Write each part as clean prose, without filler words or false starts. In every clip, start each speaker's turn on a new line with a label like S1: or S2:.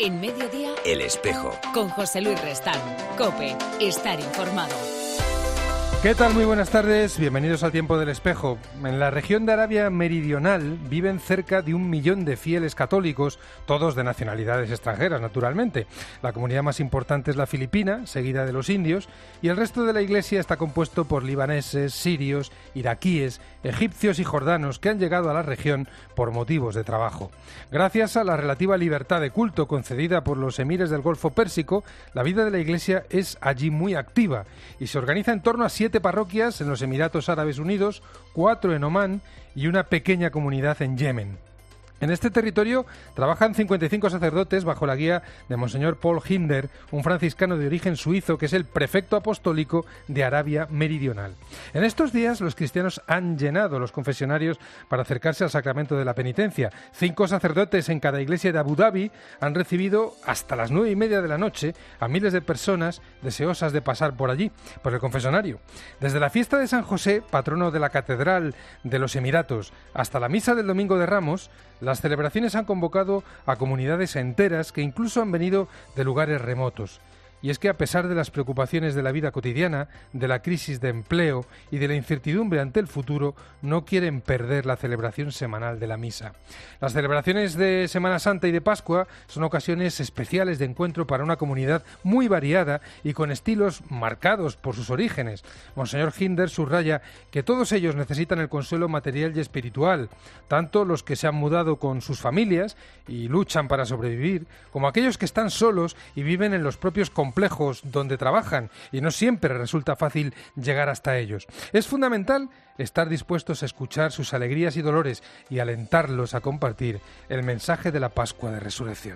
S1: En Mediodía,
S2: El Espejo.
S1: Con José Luis Restán. COPE. Estar informado.
S3: ¿Qué tal? Muy buenas tardes. Bienvenidos al Tiempo del Espejo. En la región de Arabia Meridional viven cerca de 1 millón de fieles católicos, todos de nacionalidades extranjeras, naturalmente. La comunidad más importante es la filipina, seguida de los indios, y el resto de la iglesia está compuesto por libaneses, sirios, iraquíes, egipcios y jordanos que han llegado a la región por motivos de trabajo. Gracias a la relativa libertad de culto concedida por los emires del Golfo Pérsico, la vida de la iglesia es allí muy activa y se organiza en torno a 7 parroquias en los Emiratos Árabes Unidos, 4 en Omán y una pequeña comunidad en Yemen. En este territorio trabajan 55 sacerdotes bajo la guía de Monseñor Paul Hinder, un franciscano de origen suizo que es el prefecto apostólico de Arabia Meridional. En estos días los cristianos han llenado los confesionarios para acercarse al sacramento de la penitencia. 5 sacerdotes en cada iglesia de Abu Dhabi han recibido hasta las 9:30 de la noche a miles de personas deseosas de pasar por allí, por el confesionario. Desde la fiesta de San José, patrono de la Catedral de los Emiratos, hasta la misa del Domingo de Ramos, las celebraciones han convocado a comunidades enteras que incluso han venido de lugares remotos. Y es que a pesar de las preocupaciones de la vida cotidiana, de la crisis de empleo y de la incertidumbre ante el futuro, no quieren perder la celebración semanal de la misa. Las celebraciones de Semana Santa y de Pascua son ocasiones especiales de encuentro para una comunidad muy variada y con estilos marcados por sus orígenes. Monseñor Hinder subraya que todos ellos necesitan el consuelo material y espiritual, tanto los que se han mudado con sus familias y luchan para sobrevivir, como aquellos que están solos y viven en los propios complejos donde trabajan y no siempre resulta fácil llegar hasta ellos. Es fundamental estar dispuestos a escuchar sus alegrías y dolores y alentarlos a compartir el mensaje de la Pascua de Resurrección.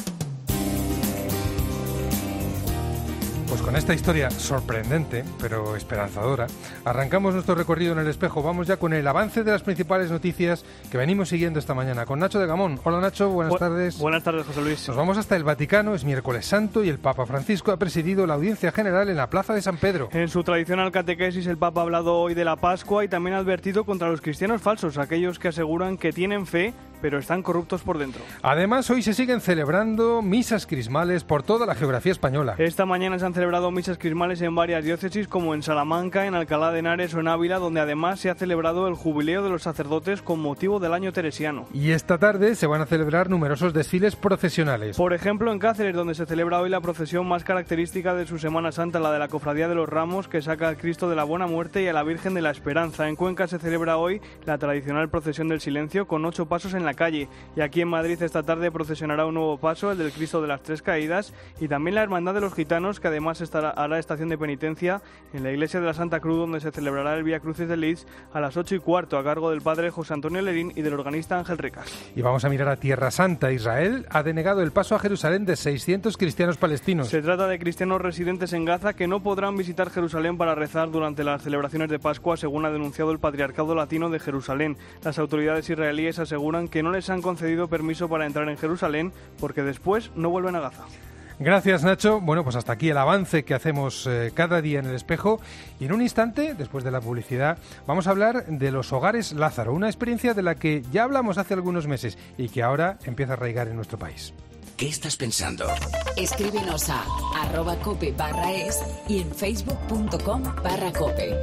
S3: Pues con esta historia sorprendente, pero esperanzadora, arrancamos nuestro recorrido en El Espejo. Vamos ya con el avance de las principales noticias que venimos siguiendo esta mañana. Con Nacho de Gamón. Hola Nacho, buenas tardes.
S4: Buenas tardes, José Luis.
S3: Nos vamos hasta el Vaticano, es miércoles santo y el Papa Francisco ha presidido la audiencia general en la Plaza de San Pedro.
S4: En su tradicional catequesis, el Papa ha hablado hoy de la Pascua y también ha advertido contra los cristianos falsos, aquellos que aseguran que tienen fe, pero están corruptos por dentro.
S3: Además, hoy se siguen celebrando misas crismales por toda la geografía española.
S4: Esta mañana se han celebrado misas crismales en varias diócesis, como en Salamanca, en Alcalá de Henares o en Ávila, donde además se ha celebrado el jubileo de los sacerdotes con motivo del año teresiano.
S3: Y esta tarde se van a celebrar numerosos desfiles procesionales.
S4: Por ejemplo, en Cáceres, donde se celebra hoy la procesión más característica de su Semana Santa, la de la Cofradía de los Ramos, que saca al Cristo de la Buena Muerte y a la Virgen de la Esperanza. En Cuenca se celebra hoy la tradicional procesión del silencio con 8 pasos en la calle. Y aquí en Madrid esta tarde procesionará un nuevo paso, el del Cristo de las Tres Caídas, y también la Hermandad de los Gitanos, que además hará estación de penitencia en la iglesia de la Santa Cruz, donde se celebrará el Vía Crucis de Leeds a las 8:15 a cargo del padre José Antonio Lerín y del organista Ángel Ricas.
S3: Y vamos a mirar a Tierra Santa. Israel ha denegado el paso a Jerusalén de 600 cristianos palestinos.
S4: Se trata de cristianos residentes en Gaza que no podrán visitar Jerusalén para rezar durante las celebraciones de Pascua, según ha denunciado el Patriarcado Latino de Jerusalén. Las autoridades israelíes aseguran que no les han concedido permiso para entrar en Jerusalén porque después no vuelven a Gaza.
S3: Gracias, Nacho. Bueno, pues hasta aquí el avance que hacemos cada día en El Espejo. Y en un instante, después de la publicidad, vamos a hablar de los hogares Lázaro, una experiencia de la que ya hablamos hace algunos meses y que ahora empieza a arraigar en nuestro país.
S2: ¿Qué estás pensando?
S1: Escríbenos a @cope/es y en facebook.com/cope.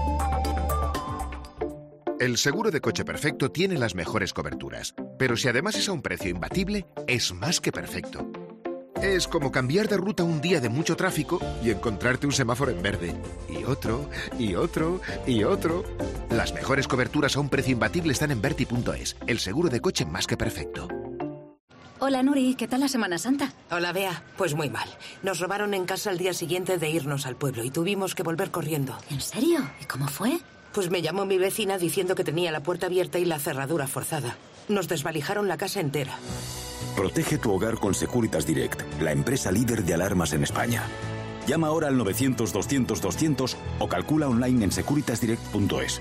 S5: El seguro de coche perfecto tiene las mejores coberturas, pero si además es a un precio imbatible, es más que perfecto. Es como cambiar de ruta un día de mucho tráfico y encontrarte un semáforo en verde. Y otro, y otro, y otro. Las mejores coberturas a un precio imbatible están en Verti.es, el seguro de coche más que perfecto.
S6: Hola Nuri, ¿qué tal la Semana Santa?
S7: Hola Bea, pues muy mal. Nos robaron en casa al día siguiente de irnos al pueblo y tuvimos que volver corriendo.
S6: ¿En serio? ¿Y cómo fue?
S7: Pues me llamó mi vecina diciendo que tenía la puerta abierta y la cerradura forzada. Nos desvalijaron la casa entera.
S8: Protege tu hogar con Securitas Direct, la empresa líder de alarmas en España. Llama ahora al 900-200-200 o calcula online en securitasdirect.es.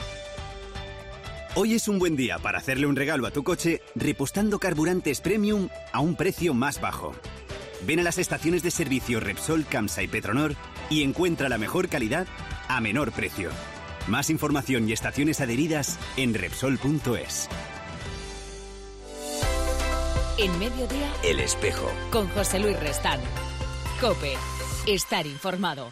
S9: Hoy es un buen día para hacerle un regalo a tu coche repostando carburantes premium a un precio más bajo. Ven a las estaciones de servicio Repsol, Camsa y Petronor y encuentra la mejor calidad a menor precio. Más información y estaciones adheridas en Repsol.es.
S1: En Mediodía,
S2: El Espejo.
S1: con José Luis Restán. COPE. Estar informado.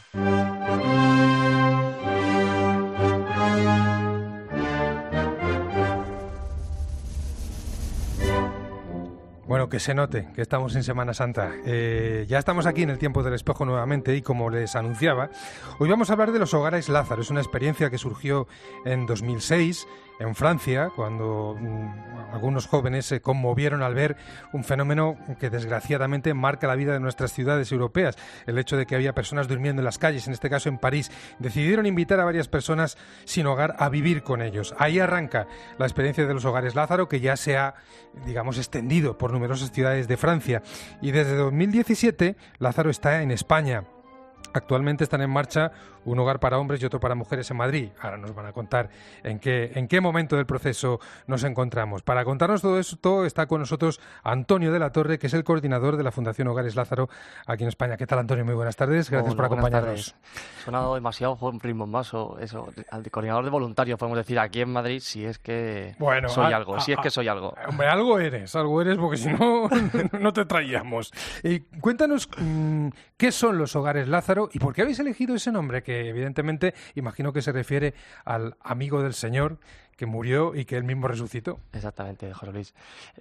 S3: Bueno, que se note que estamos en Semana Santa. Ya estamos aquí en el Tiempo del Espejo nuevamente y como les anunciaba, hoy vamos a hablar de los hogares Lázaro. Es una experiencia que surgió en 2006 en Francia, cuando algunos jóvenes se conmovieron al ver un fenómeno que desgraciadamente marca la vida de nuestras ciudades europeas, el hecho de que había personas durmiendo en las calles, en este caso en París. Decidieron invitar a varias personas sin hogar a vivir con ellos. Ahí arranca la experiencia de los hogares Lázaro, que ya se ha, digamos, extendido por numerosas ciudades de Francia. Y desde 2017 Lázaro está en España. Actualmente están en marcha un hogar para hombres y otro para mujeres en Madrid. Ahora nos van a contar en qué momento del proceso nos encontramos. Para contarnos todo esto está con nosotros Antonio de la Torre, que es el coordinador de la Fundación Hogares Lázaro aquí en España. ¿Qué tal, Antonio? Muy buenas tardes. Gracias por acompañarnos.
S10: Sonado demasiado con ritmo más o eso. Al coordinador de voluntarios podemos decir aquí en Madrid si es que soy algo.
S3: Hombre, algo eres porque si no, no te traíamos. Cuéntanos qué son los hogares Lázaro y por qué habéis elegido ese nombre, que evidentemente imagino que se refiere al amigo del Señor que murió y que él mismo resucitó.
S10: Exactamente, José Luis.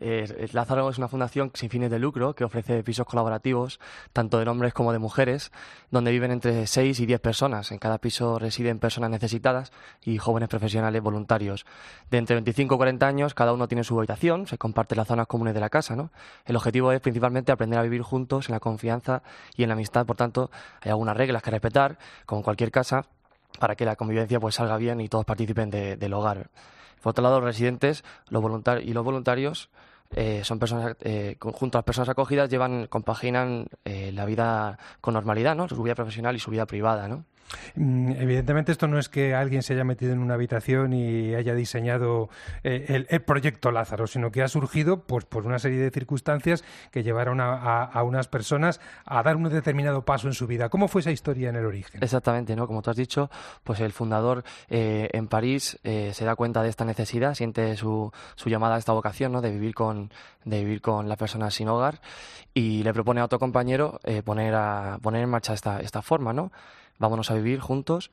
S10: Lázaro es una fundación sin fines de lucro que ofrece pisos colaborativos, tanto de hombres como de mujeres, donde viven entre 6 y 10 personas. En cada piso residen personas necesitadas y jóvenes profesionales voluntarios. De entre 25 y 40 años, cada uno tiene su habitación, se comparten las zonas comunes de la casa, ¿no? El objetivo es principalmente aprender a vivir juntos en la confianza y en la amistad. Por tanto, hay algunas reglas que respetar, como en cualquier casa, para que la convivencia pues salga bien y todos participen del hogar. Por otro lado, los residentes los voluntarios son personas, junto a las personas acogidas, compaginan la vida con normalidad, ¿no? Su vida profesional y su vida privada, ¿no?
S3: Evidentemente esto no es que alguien se haya metido en una habitación y haya diseñado el proyecto Lázaro, sino que ha surgido pues por una serie de circunstancias que llevaron a unas personas a dar un determinado paso en su vida. ¿Cómo fue esa historia en el origen?
S10: Exactamente, ¿no? Como tú has dicho, pues el fundador en París se da cuenta de esta necesidad, siente su llamada a esta vocación, ¿no? de vivir con las personas sin hogar, y le propone a otro compañero poner en marcha esta forma, ¿no? Vámonos a vivir juntos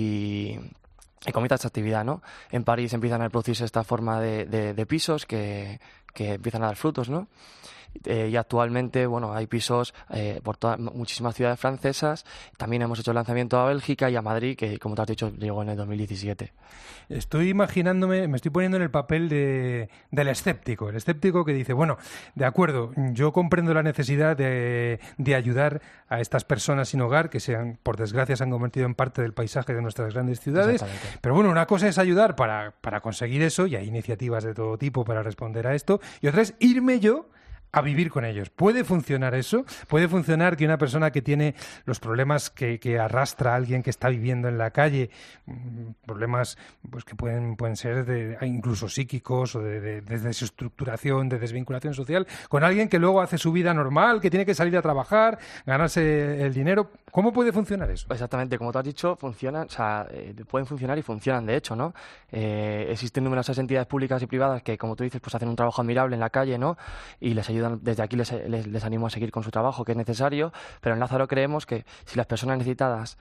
S10: y comienza esta actividad, ¿no? En París empiezan a producirse esta forma de pisos que empiezan a dar frutos, ¿no? Y actualmente, bueno, hay pisos por muchísimas ciudades francesas. También hemos hecho el lanzamiento a Bélgica y a Madrid, que, como te has dicho, llegó en el 2017.
S3: Estoy imaginándome, me estoy poniendo en el papel del escéptico. El escéptico que dice, bueno, de acuerdo, yo comprendo la necesidad de ayudar a estas personas sin hogar, que por desgracia se han convertido en parte del paisaje de nuestras grandes ciudades. Pero bueno, una cosa es ayudar para conseguir eso, y hay iniciativas de todo tipo para responder a esto, y otra es irme yo a vivir con ellos. ¿Puede funcionar eso? ¿Puede funcionar que una persona que tiene los problemas que arrastra a alguien que está viviendo en la calle, problemas pues que pueden ser incluso psíquicos o de desestructuración, de desvinculación social, con alguien que luego hace su vida normal, que tiene que salir a trabajar, ganarse el dinero? ¿Cómo puede funcionar eso?
S10: Exactamente, como tú has dicho, funcionan, pueden funcionar y funcionan de hecho, ¿no? Existen numerosas entidades públicas y privadas que, como tú dices, pues hacen un trabajo admirable en la calle, ¿no? Y les ayudan. Desde aquí les animo a seguir con su trabajo, que es necesario, pero en Lázaro creemos que si las personas necesitadas,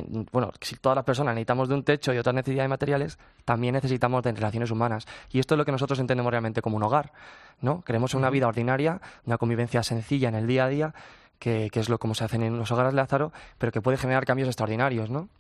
S10: si todas las personas necesitamos de un techo y otras necesidades materiales, también necesitamos de relaciones humanas. Y esto es lo que nosotros entendemos realmente como un hogar, ¿no? Queremos una vida ordinaria, una convivencia sencilla en el día a día, que es como se hacen en los hogares Lázaro, pero que puede generar cambios extraordinarios, ¿no?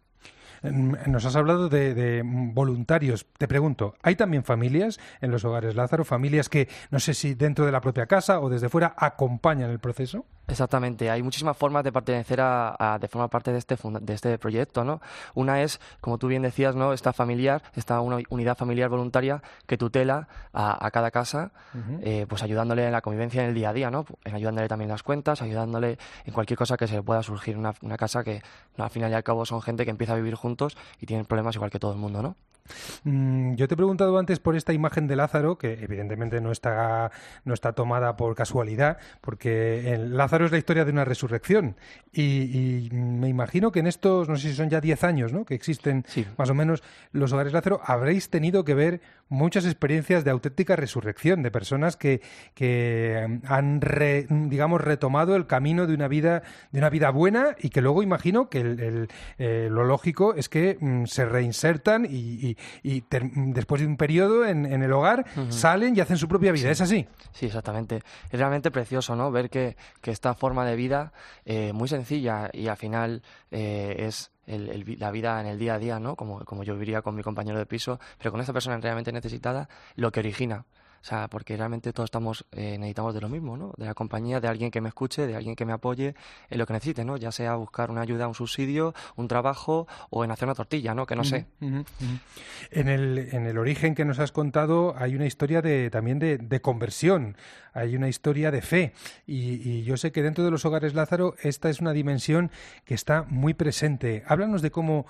S3: Nos has hablado de voluntarios. Te pregunto, ¿hay también familias en los hogares Lázaro? Familias que, no sé si dentro de la propia casa o desde fuera, acompañan el proceso.
S10: Exactamente, hay muchísimas formas de pertenecer de formar parte de este proyecto, ¿no? Una es, como tú bien decías, ¿no? Esta una unidad familiar voluntaria que tutela a cada casa, pues ayudándole en la convivencia en el día a día, ¿no? Ayudándole también en las cuentas, ayudándole en cualquier cosa que se le pueda surgir una casa que, no, al final y al cabo son gente que empieza a vivir juntos y tienen problemas igual que todo el mundo, ¿no?
S3: Yo te he preguntado antes por esta imagen de Lázaro, que evidentemente no está tomada por casualidad, porque Lázaro es la historia de una resurrección. Y me imagino que en estos, no sé si son ya 10 años, ¿no?, que existen más o menos los hogares Lázaro, habréis tenido que ver muchas experiencias de auténtica resurrección, de personas que han retomado el camino de una vida buena, y que luego imagino que lo lógico es que se reinsertan y después de un periodo en el hogar salen y hacen su propia vida. ¿Es así?
S10: Sí, exactamente. Es realmente precioso, ¿no?, ver que esta forma de vida muy sencilla y al final es la vida en el día a día, ¿no?, como yo viviría con mi compañero de piso, pero con esta persona realmente necesitada, lo que origina. O sea, porque realmente todos necesitamos de lo mismo, ¿no? De la compañía, de alguien que me escuche, de alguien que me apoye en lo que necesite, ¿no? Ya sea buscar una ayuda, un subsidio, un trabajo o en hacer una tortilla, ¿no? Que no sé.
S3: En el origen que nos has contado hay una historia también de conversión, hay una historia de fe, y yo sé que dentro de los hogares Lázaro esta es una dimensión que está muy presente. Háblanos de cómo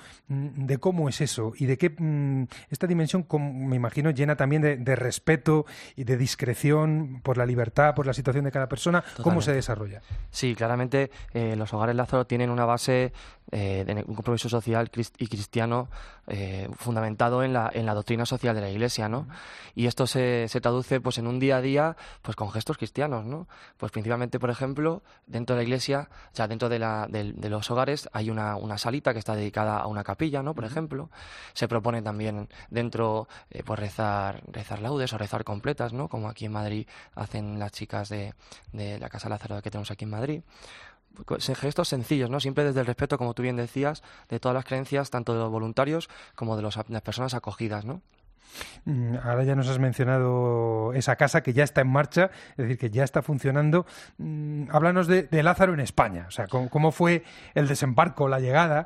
S3: es eso y de qué esta dimensión, me imagino, llena también de respeto y de discreción por la libertad, por la situación de cada persona. Totalmente. ¿Cómo se desarrolla?
S10: Sí, claramente los hogares Lázaro tienen una base de un compromiso social y cristiano fundamentado en la doctrina social de la Iglesia, ¿no? Y esto se traduce pues en un día a día pues con gestos cristianos, ¿no? Pues principalmente, por ejemplo, dentro de la Iglesia, o sea, dentro de los hogares hay una salita que está dedicada a una capilla, ¿no? Por ejemplo, se propone también dentro pues rezar laudes o rezar completas, ¿no? Como aquí en Madrid hacen las chicas de la Casa Lázaro que tenemos aquí en Madrid. Gestos sencillos, ¿no? Siempre desde el respeto, como tú bien decías, de todas las creencias, tanto de los voluntarios como de las personas acogidas, ¿no?
S3: Ahora ya nos has mencionado esa casa que ya está en marcha, es decir, que ya está funcionando. Háblanos de Lázaro en España, o sea, cómo fue el desembarco, la llegada,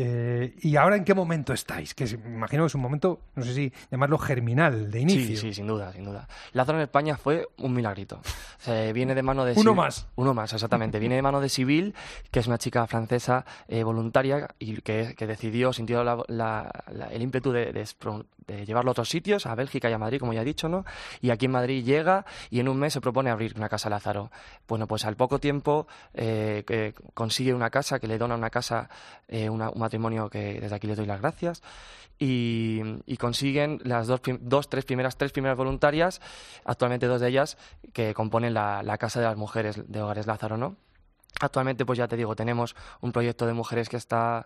S3: y ahora en qué momento estáis, que me imagino que es un momento, no sé si llamarlo germinal, de inicio.
S10: Sí, sin duda. Lázaro en España fue un milagrito. O sea, viene de mano de...
S3: Uno más,
S10: exactamente. Viene de mano de Sibyl, que es una chica francesa voluntaria y que sintió el ímpetu de llevarlo a otros sitios, a Bélgica y a Madrid, como ya he dicho, ¿no? Y aquí en Madrid llega y en un mes se propone abrir una casa Lázaro. Bueno, pues al poco tiempo consigue una casa, que le dona una casa, un matrimonio que desde aquí les doy las gracias, y consiguen las tres primeras voluntarias, actualmente 2 de ellas, que componen la Casa de las Mujeres de Hogares Lázaro, ¿no? Actualmente, pues ya te digo, tenemos un proyecto de mujeres que está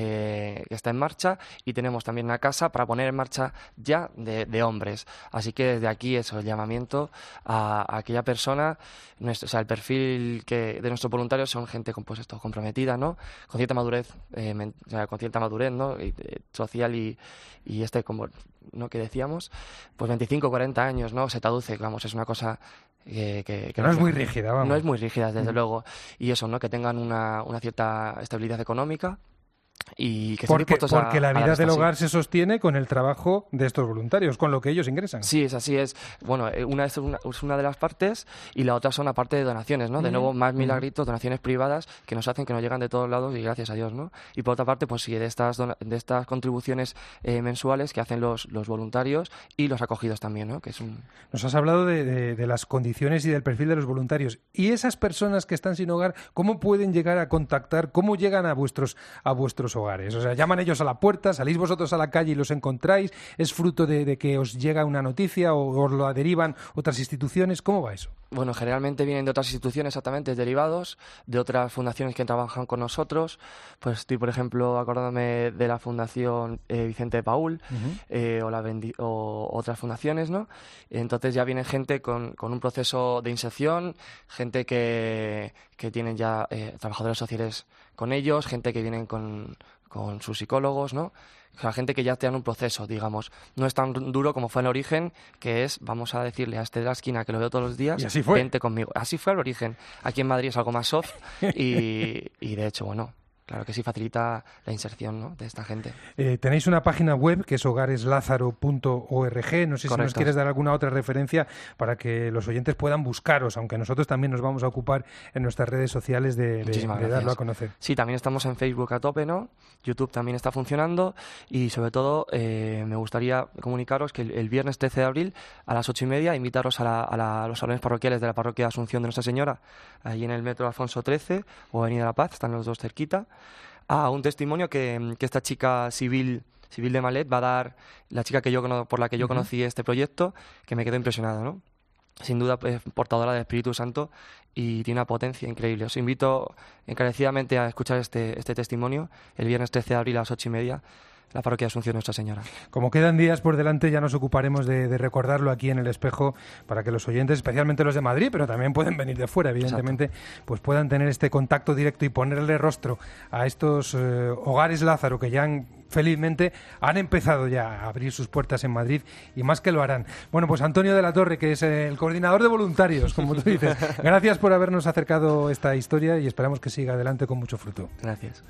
S10: en marcha, y tenemos también una casa para poner en marcha ya de hombres. Así que desde aquí eso, el llamamiento a aquella persona, o sea, el perfil de nuestros voluntarios son gente comprometida, ¿no? Con cierta madurez, ¿no? Social y como, ¿no?, que decíamos, pues 25, 40 años, ¿no? Se traduce, vamos, es una cosa que
S3: no es muy rígida, vamos.
S10: No es muy rígida, desde luego. Y eso, ¿no?, que tengan una cierta estabilidad económica y que
S3: porque la vida del hogar se sostiene con el trabajo de estos voluntarios, con lo que ellos ingresan.
S10: Sí, así es. Bueno, una es una de las partes, y la otra son la parte de donaciones, ¿no? De nuevo, más milagritos, donaciones privadas que nos hacen, que nos llegan de todos lados, y gracias a Dios, ¿no? Y por otra parte, pues sí, de estas contribuciones mensuales que hacen los voluntarios y los acogidos también, ¿no?
S3: Nos has hablado de las condiciones y del perfil de los voluntarios. Y esas personas que están sin hogar, ¿cómo pueden llegar a contactar? ¿Cómo llegan a vuestros hogares? O sea, llaman ellos a la puerta, salís vosotros a la calle y los encontráis, ¿es fruto de que os llega una noticia o os lo derivan otras instituciones? ¿Cómo va eso?
S10: Bueno, generalmente vienen de otras instituciones, exactamente, derivados, de otras fundaciones que trabajan con nosotros. Pues estoy, por ejemplo, acordándome de la Fundación Vicente de Paúl, o otras fundaciones, ¿no? Entonces ya viene gente con un proceso de inserción, gente que tienen ya trabajadores sociales con ellos, gente que vienen con sus psicólogos, ¿no? O sea, gente que ya te dan un proceso, digamos. No es tan duro como fue en el origen, que es, vamos a decirle a este de la esquina, que lo veo todos los días,
S3: y así fue.
S10: Vente conmigo. Así fue el origen. Aquí en Madrid es algo más soft y de hecho, bueno, Claro que sí, facilita la inserción, ¿no?, de esta gente.
S3: Tenéis una página web que es hogareslázaro.org. No sé si nos quieres dar alguna otra referencia para que los oyentes puedan buscaros, aunque nosotros también nos vamos a ocupar en nuestras redes sociales de darlo a conocer.
S10: Sí, también estamos en Facebook a tope, ¿no? YouTube también está funcionando y sobre todo me gustaría comunicaros que el viernes 13 de abril a las 8:30 invitaros a los salones parroquiales de la parroquia Asunción de Nuestra Señora, ahí en el metro Alfonso XIII o Avenida La Paz, están los dos cerquita, a un testimonio que esta chica Sibyl de Malet va a dar, la chica por la que yo conocí este proyecto, que me quedó impresionado, ¿no? Sin duda portadora del Espíritu Santo y tiene una potencia increíble. Os invito encarecidamente a escuchar este testimonio el viernes 13 de abril a las 8:30, la parroquia Asunción Nuestra Señora.
S3: Como quedan días por delante, ya nos ocuparemos de recordarlo aquí en El Espejo para que los oyentes, especialmente los de Madrid, pero también pueden venir de fuera, evidentemente, pues puedan tener este contacto directo y ponerle rostro a estos hogares Lázaro que ya felizmente han empezado ya a abrir sus puertas en Madrid y más que lo harán. Bueno, pues Antonio de la Torre, que es el coordinador de voluntarios, como tú dices, gracias por habernos acercado esta historia y esperamos que siga adelante con mucho fruto.
S10: Gracias.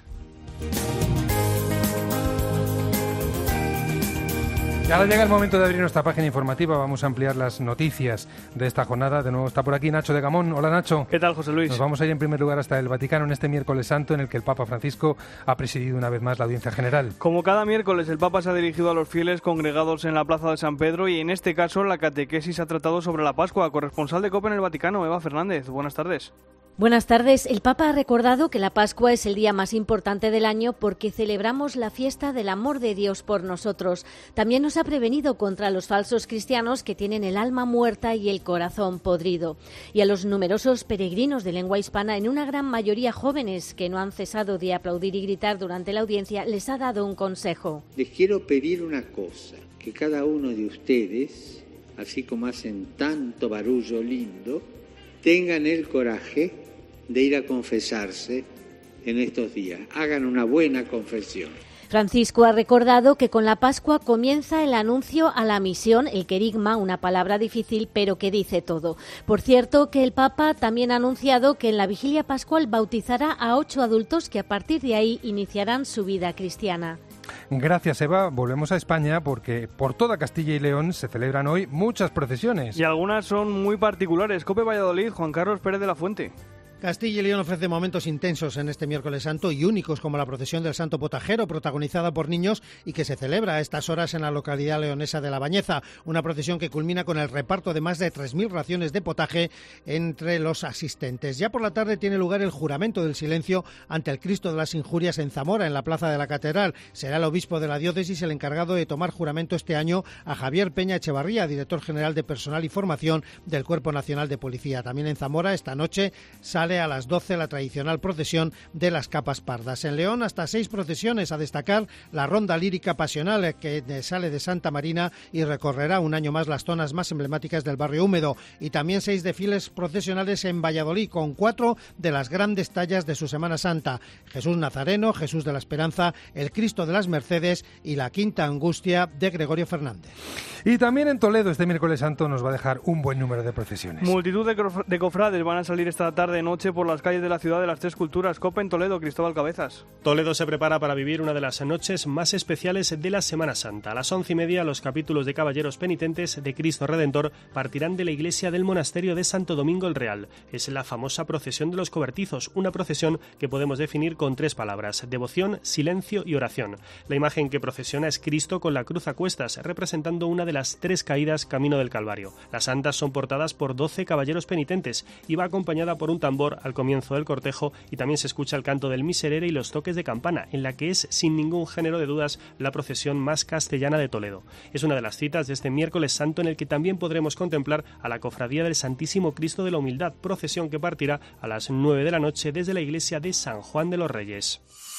S3: Y ahora llega el momento de abrir nuestra página informativa. Vamos a ampliar las noticias de esta jornada. De nuevo está por aquí Nacho de Gamón. Hola, Nacho.
S4: ¿Qué tal, José Luis?
S3: Nos vamos a ir en primer lugar hasta el Vaticano en este miércoles santo en el que el Papa Francisco ha presidido una vez más la audiencia general.
S4: Como cada miércoles, el Papa se ha dirigido a los fieles congregados en la Plaza de San Pedro y en este caso la catequesis ha tratado sobre la Pascua. Corresponsal de COPE en el Vaticano, Eva Fernández. Buenas tardes.
S11: Buenas tardes. El Papa ha recordado que la Pascua es el día más importante del año porque celebramos la fiesta del amor de Dios por nosotros. También nos ha prevenido contra los falsos cristianos que tienen el alma muerta y el corazón podrido. Y a los numerosos peregrinos de lengua hispana, en una gran mayoría jóvenes que no han cesado de aplaudir y gritar durante la audiencia, les ha dado un consejo.
S12: Les quiero pedir una cosa, que cada uno de ustedes, así como hacen tanto barullo lindo, tengan el coraje de ir a confesarse en estos días. Hagan una buena confesión.
S11: Francisco ha recordado que con la Pascua comienza el anuncio a la misión, el querigma, una palabra difícil pero que dice todo. Por cierto, que el Papa también ha anunciado que en la vigilia pascual bautizará a 8 adultos que a partir de ahí iniciarán su vida cristiana.
S3: Gracias, Eva. Volvemos a España porque por toda Castilla y León se celebran hoy muchas procesiones.
S4: Y algunas son muy particulares. COPE Valladolid, Juan Carlos Pérez de la Fuente.
S13: Castilla y León ofrece momentos intensos en este miércoles santo y únicos, como la procesión del Santo Potajero, protagonizada por niños y que se celebra a estas horas en la localidad leonesa de La Bañeza. Una procesión que culmina con el reparto de más de 3.000 raciones de potaje entre los asistentes. Ya por la tarde tiene lugar el juramento del silencio ante el Cristo de las Injurias en Zamora, en la plaza de la Catedral. Será el obispo de la diócesis el encargado de tomar juramento este año a Javier Peña Echevarría, director general de Personal y Formación del Cuerpo Nacional de Policía. También en Zamora esta noche sale a las 12 la tradicional procesión de las capas pardas. En León hasta 6 procesiones, a destacar la ronda lírica pasional que sale de Santa Marina y recorrerá un año más las zonas más emblemáticas del barrio húmedo, y también 6 desfiles procesionales en Valladolid con 4 de las grandes tallas de su Semana Santa: Jesús Nazareno, Jesús de la Esperanza, el Cristo de las Mercedes y la Quinta Angustia de Gregorio Fernández.
S3: Y también en Toledo este miércoles santo nos va a dejar un buen número de procesiones.
S4: Multitud de cofrades van a salir esta tarde-noche por las calles de la ciudad de las Tres Culturas. COPE en Toledo, Cristóbal Cabezas.
S14: Toledo se prepara para vivir una de las noches más especiales de la Semana Santa. A las 11:30 los capítulos de caballeros penitentes de Cristo Redentor partirán de la iglesia del monasterio de Santo Domingo el Real. Es la famosa procesión de los cobertizos, una procesión que podemos definir con 3 palabras: devoción, silencio y oración. La imagen que procesiona es Cristo con la cruz a cuestas, representando una de las 3 caídas camino del Calvario. Las santas son portadas por 12 caballeros penitentes y va acompañada por un tambor al comienzo del cortejo, y también se escucha el canto del miserere y los toques de campana, en la que es sin ningún género de dudas la procesión más castellana de Toledo. Es una de las citas de este miércoles santo en el que también podremos contemplar a la Cofradía del Santísimo Cristo de la Humildad, procesión que partirá a las 9 de la noche desde la iglesia de San Juan de los Reyes.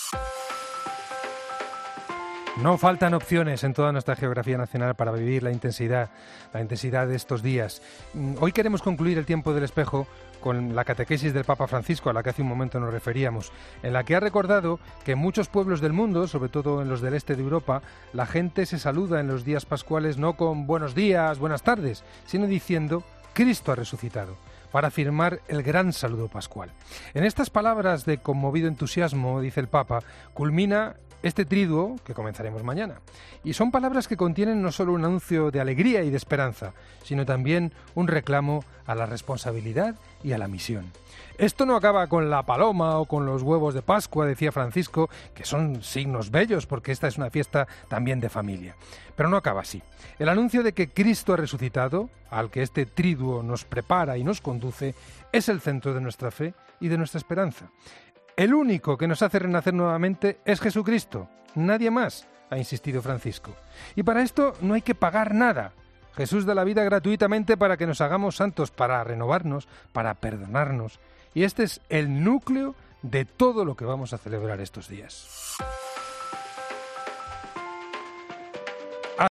S3: No faltan opciones en toda nuestra geografía nacional para vivir la intensidad de estos días. Hoy queremos concluir el tiempo del espejo con la catequesis del Papa Francisco, a la que hace un momento nos referíamos, en la que ha recordado que en muchos pueblos del mundo, sobre todo en los del este de Europa, la gente se saluda en los días pascuales no con buenos días, buenas tardes, sino diciendo: Cristo ha resucitado. para firmar el gran saludo pascual. En estas palabras de conmovido entusiasmo, dice el Papa, culmina este triduo que comenzaremos mañana. Y son palabras que contienen no solo un anuncio de alegría y de esperanza, sino también un reclamo a la responsabilidad y a la misión. Esto no acaba con la paloma o con los huevos de Pascua, decía Francisco, que son signos bellos porque esta es una fiesta también de familia. Pero no acaba así. El anuncio de que Cristo ha resucitado, al que este triduo nos prepara y nos conduce, es el centro de nuestra fe y de nuestra esperanza. El único que nos hace renacer nuevamente es Jesucristo, nadie más, ha insistido Francisco. Y para esto no hay que pagar nada. Jesús da la vida gratuitamente para que nos hagamos santos, para renovarnos, para perdonarnos. Y este es el núcleo de todo lo que vamos a celebrar estos días.